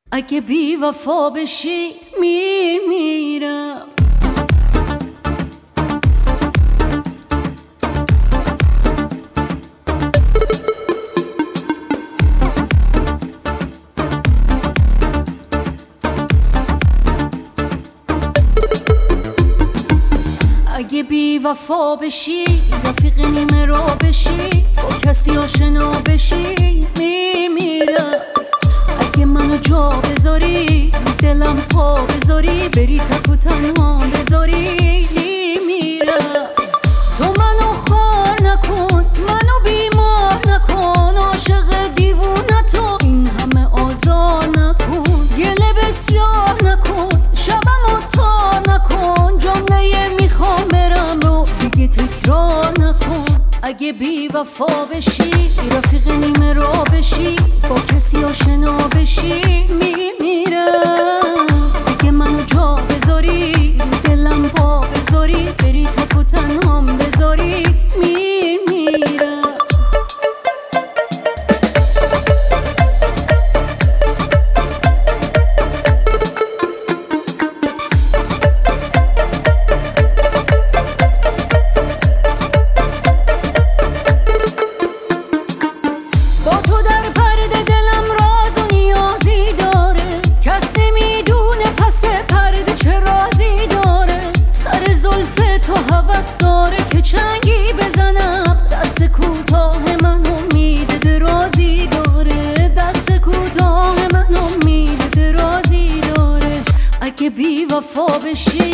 اگه بی وفا بشی میمیرم. اگه بی وفا بشی، رفیق نیمه را بشی، با کسی آشنا بشی میمیرم. اگه منو جا بذاری، دلم پا بذاری، بری تک و تنها بذاری میمیرم. تو منو خار نکن، منو بیمار نکن، عاشق دیوونتو این همه آزار نکن. گله بسیار نکن، شبمو تار نکن، جمله میخوام برم رو دیگه تکرار نکن. اگه بی وفا بشی، رفیق نیمه را بشی، با کسی آشنا بشی میمیرم. اگه منو جا بذاری، دلم پا بذاری، بری تک و تنهام بذاری میمیرم. داره که چنگی بزنم، دست کوتاه من امید درازی داره، دست کوتاه من امید درازی داره. اگه بی وفا بشی،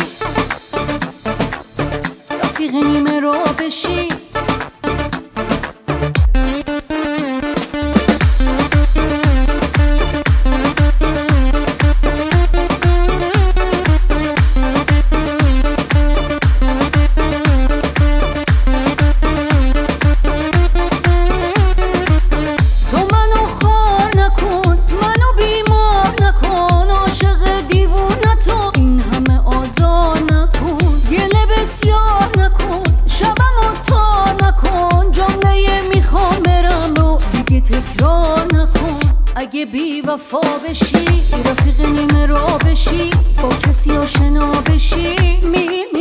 رفیق نیمه را بشی، اگه بی وفا بشی، رفیق نیمه را بشی، با کسی آشنا بشی